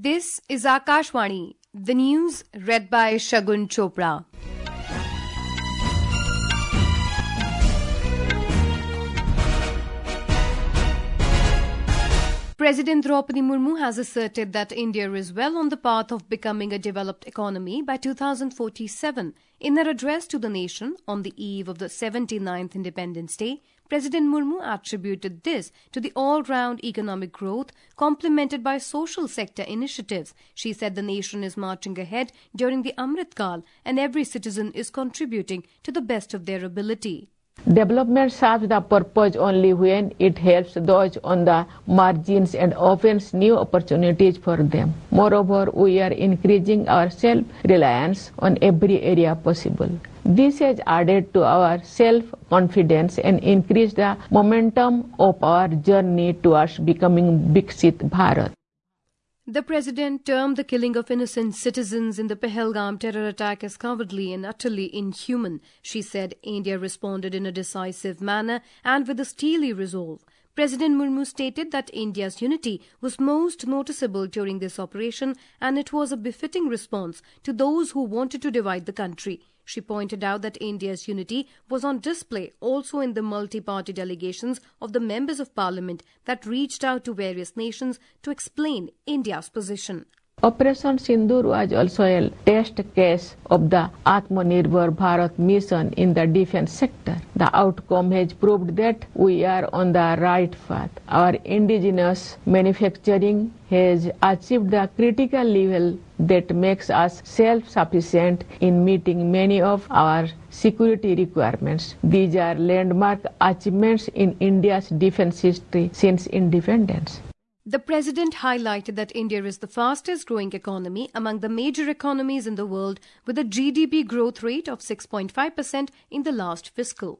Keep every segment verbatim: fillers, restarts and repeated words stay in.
This is Akashvani, the news read by Shagun Chopra. President Draupadi Murmu has asserted that India is well on the path of becoming a developed economy by two thousand forty-seven. In her address to the nation on the eve of the seventy-ninth Independence Day, President Murmu attributed this to the all-round economic growth complemented by social sector initiatives. She said the nation is marching ahead during the Amrit Kal and every citizen is contributing to the best of their ability. Development serves the purpose only when it helps those on the margins and opens new opportunities for them. Moreover, we are increasing our self-reliance on every area possible. This has added to our self-confidence and increased the momentum of our journey towards becoming Viksit Bharat. The president termed the killing of innocent citizens in the Pahalgam terror attack as cowardly and utterly inhuman. She said India responded in a decisive manner and with a steely resolve. President Murmu stated that India's unity was most noticeable during this operation and it was a befitting response to those who wanted to divide the country. She pointed out that India's unity was on display also in the multi-party delegations of the members of parliament that reached out to various nations to explain India's position. Operation Sindoor was also a test case of the Atmanirbhar Bharat mission in the defense sector. The outcome has proved that we are on the right path. Our indigenous manufacturing has achieved the critical level that makes us self-sufficient in meeting many of our security requirements. These are landmark achievements in India's defense history since independence. The president highlighted that India is the fastest growing economy among the major economies in the world with a G D P growth rate of six point five percent in the last fiscal.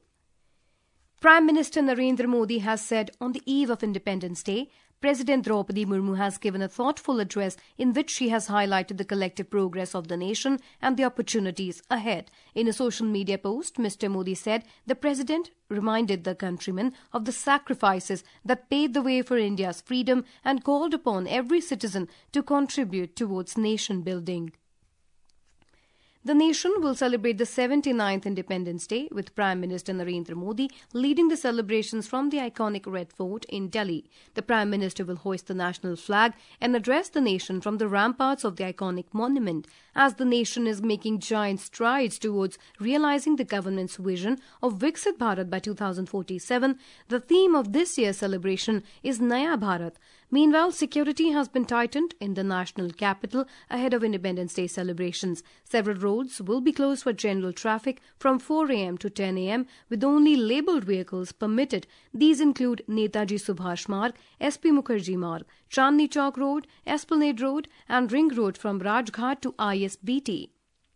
Prime Minister Narendra Modi has said on the eve of Independence Day, President Draupadi Murmu has given a thoughtful address in which she has highlighted the collective progress of the nation and the opportunities ahead. In a social media post, Mister Modi said the president reminded the countrymen of the sacrifices that paved the way for India's freedom and called upon every citizen to contribute towards nation building. The nation will celebrate the seventy-ninth Independence Day with Prime Minister Narendra Modi leading the celebrations from the iconic Red Fort in Delhi. The Prime Minister will hoist the national flag and address the nation from the ramparts of the iconic monument. As the nation is making giant strides towards realizing the government's vision of Viksit Bharat by two thousand forty-seven, the theme of this year's celebration is Naya Bharat. Meanwhile, security has been tightened in the national capital ahead of Independence Day celebrations. Several roads will be closed for general traffic from four a m to ten a m with only labelled vehicles permitted. These include Netaji Subhash Marg, S P Mukherjee Marg, Chandni Chowk Road, Esplanade Road and Ring Road from Rajghat to I S B T.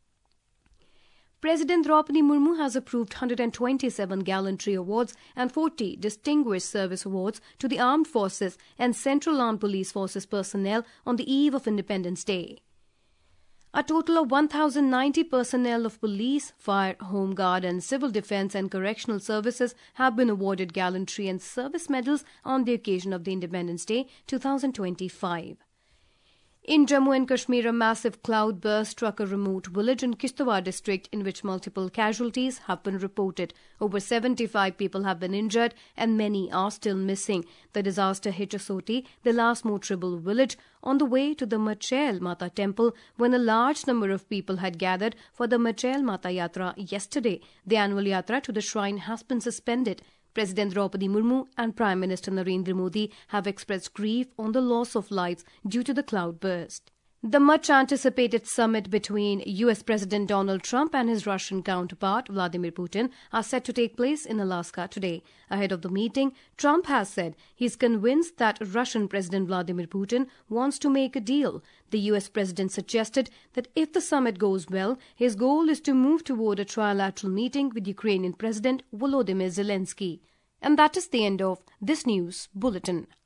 President Draupadi Murmu has approved one hundred twenty-seven Gallantry Awards and forty Distinguished Service Awards to the Armed Forces and Central Armed Police Forces personnel on the eve of Independence Day. A total of one thousand ninety personnel of police, fire, home guard and civil defence and correctional services have been awarded gallantry and service medals on the occasion of the Independence Day two thousand twenty-five. In Jammu and Kashmir, a massive cloud burst struck a remote village in Kishtwar district in which multiple casualties have been reported. Over seventy-five people have been injured and many are still missing. The disaster hit Asoti, the last more tribal village, on the way to the Machail Mata temple when a large number of people had gathered for the Machail Mata Yatra yesterday. The annual Yatra to the shrine has been suspended. President Draupadi Murmu and Prime Minister Narendra Modi have expressed grief on the loss of lives due to the cloud burst. The much-anticipated summit between U S President Donald Trump and his Russian counterpart Vladimir Putin are set to take place in Alaska today. Ahead of the meeting, Trump has said he is convinced that Russian President Vladimir Putin wants to make a deal. The U S President suggested that if the summit goes well, his goal is to move toward a trilateral meeting with Ukrainian President Volodymyr Zelensky. And that is the end of this news bulletin.